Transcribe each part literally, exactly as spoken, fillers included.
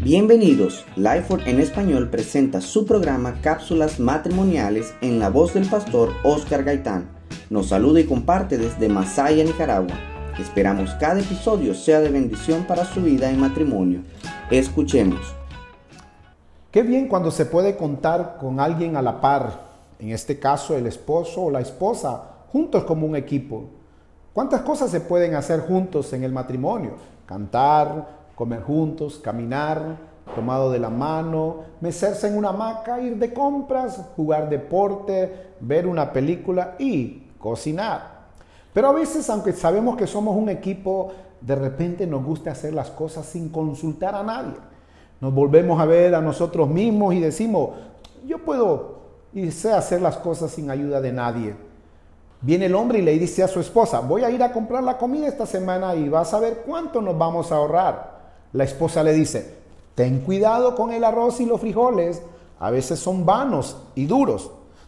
Bienvenidos, Lifeword en Español presenta su programa Cápsulas Matrimoniales en la voz del pastor Oscar Gaitán. Nos saluda y comparte desde Masaya, Nicaragua. Esperamos cada episodio sea de bendición para su vida en matrimonio. Escuchemos. Qué bien cuando se puede contar con alguien a la par, en este caso el esposo o la esposa, juntos como un equipo. ¿Cuántas cosas se pueden hacer juntos en el matrimonio? Cantar, comer juntos, caminar, tomado de la mano, mecerse en una hamaca, ir de compras, jugar deporte, ver una película y cocinar. Pero a veces, aunque sabemos que somos un equipo, de repente nos gusta hacer las cosas sin consultar a nadie. Nos volvemos a ver a nosotros mismos y decimos, yo puedo y sé hacer las cosas sin ayuda de nadie. Viene el hombre y le dice a su esposa, voy a ir a comprar la comida esta semana y vas a ver cuánto nos vamos a ahorrar. La esposa le dice, ten cuidado con el arroz y los frijoles, a veces son vanos y duros.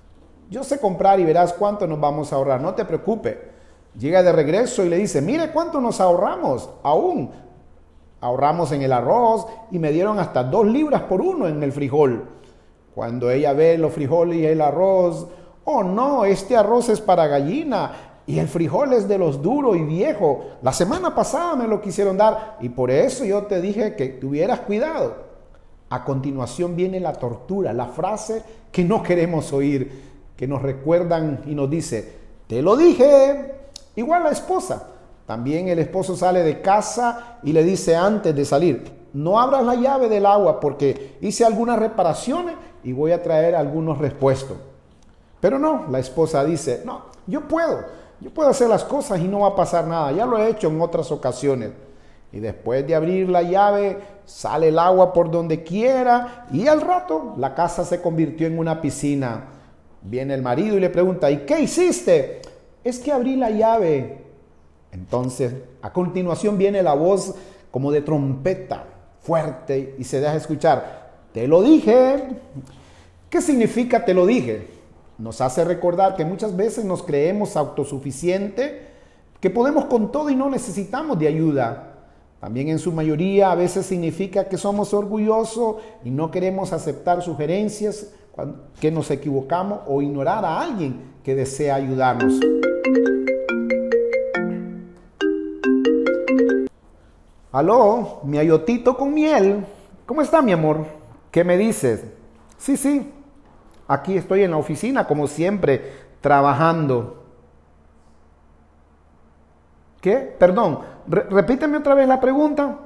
Yo sé comprar y verás cuánto nos vamos a ahorrar, no te preocupes. Llega de regreso y le dice, mire cuánto nos ahorramos, aún ahorramos en el arroz y me dieron hasta dos libras por uno en el frijol. Cuando ella ve los frijoles y el arroz, oh no, este arroz es para gallina y el frijol es de los duros y viejos. La semana pasada me lo quisieron dar y por eso yo te dije que tuvieras cuidado. A continuación viene la tortura, la frase que no queremos oír, que nos recuerdan y nos dice, te lo dije. Igual la esposa. También el esposo sale de casa y le dice antes de salir, no abras la llave del agua porque hice algunas reparaciones y voy a traer algunos repuestos. Pero no, la esposa dice, no, yo puedo. Yo puedo hacer las cosas y no va a pasar nada. Ya lo he hecho en otras ocasiones. Y después de abrir la llave, sale el agua por donde quiera. Y al rato, la casa se convirtió en una piscina. Viene el marido y le pregunta, ¿y qué hiciste? Es que abrí la llave. Entonces, a continuación viene la voz como de trompeta, fuerte, y se deja escuchar. Te lo dije. ¿Qué significa te lo dije? Nos hace recordar que muchas veces nos creemos autosuficientes, que podemos con todo y no necesitamos de ayuda. También en su mayoría a veces significa que somos orgullosos y no queremos aceptar sugerencias, que nos equivocamos o ignorar a alguien que desea ayudarnos. Aló, mi ayotito con miel. ¿Cómo está, mi amor? ¿Qué me dices? Sí, sí. Aquí estoy en la oficina, como siempre, trabajando. ¿Qué? Perdón, re- repíteme otra vez la pregunta.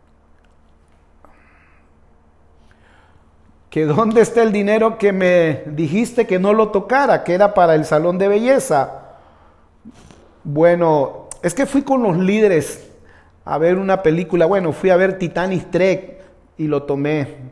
¿Que dónde está el dinero que me dijiste que no lo tocara, que era para el salón de belleza? Bueno, es que fui con los líderes a ver una película. Bueno, fui a ver Titanic tres y lo tomé.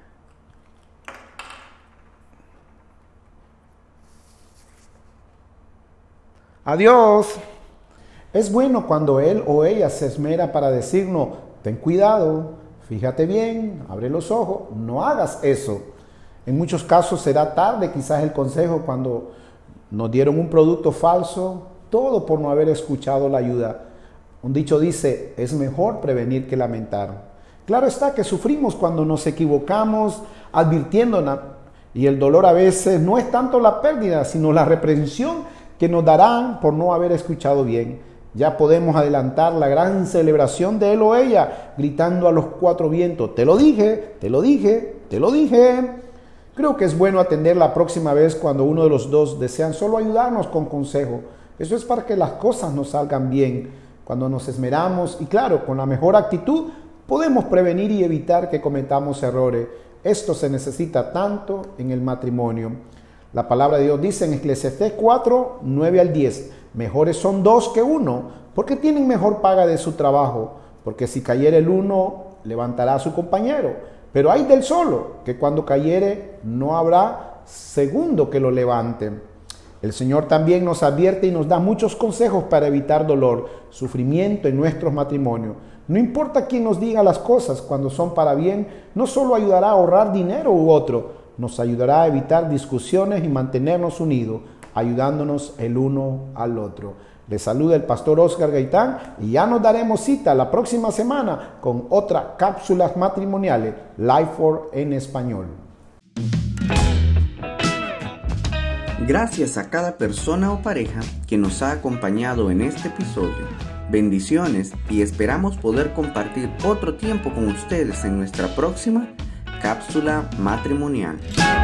Adiós. Es bueno cuando él o ella se esmera para decirnos, ten cuidado, fíjate bien, abre los ojos, no hagas eso. En muchos casos será tarde quizás el consejo cuando nos dieron un producto falso, todo por no haber escuchado la ayuda. Un dicho dice, es mejor prevenir que lamentar. Claro está que sufrimos cuando nos equivocamos advirtiéndonos y el dolor a veces no es tanto la pérdida, sino la reprensión que nos darán por no haber escuchado bien. Ya podemos adelantar la gran celebración de él o ella, gritando a los cuatro vientos, te lo dije, te lo dije, te lo dije. Creo que es bueno atender la próxima vez cuando uno de los dos desean solo ayudarnos con consejo. Eso es para que las cosas nos salgan bien. Cuando nos esmeramos y claro, con la mejor actitud, podemos prevenir y evitar que cometamos errores. Esto se necesita tanto en el matrimonio. La palabra de Dios dice en Eclesiastés cuatro, nueve al diez, mejores son dos que uno, porque tienen mejor paga de su trabajo, porque si cayere el uno, levantará a su compañero, pero hay del solo, que cuando cayere, no habrá segundo que lo levante. El Señor también nos advierte y nos da muchos consejos para evitar dolor, sufrimiento en nuestros matrimonios. No importa quién nos diga las cosas, cuando son para bien, no solo ayudará a ahorrar dinero u otro, nos ayudará a evitar discusiones y mantenernos unidos, ayudándonos el uno al otro. Les saluda el pastor Oscar Gaitán y ya nos daremos cita la próxima semana con otra cápsulas matrimoniales Life for en español. Gracias a cada persona o pareja que nos ha acompañado en este episodio. Bendiciones y esperamos poder compartir otro tiempo con ustedes en nuestra próxima cápsula matrimonial.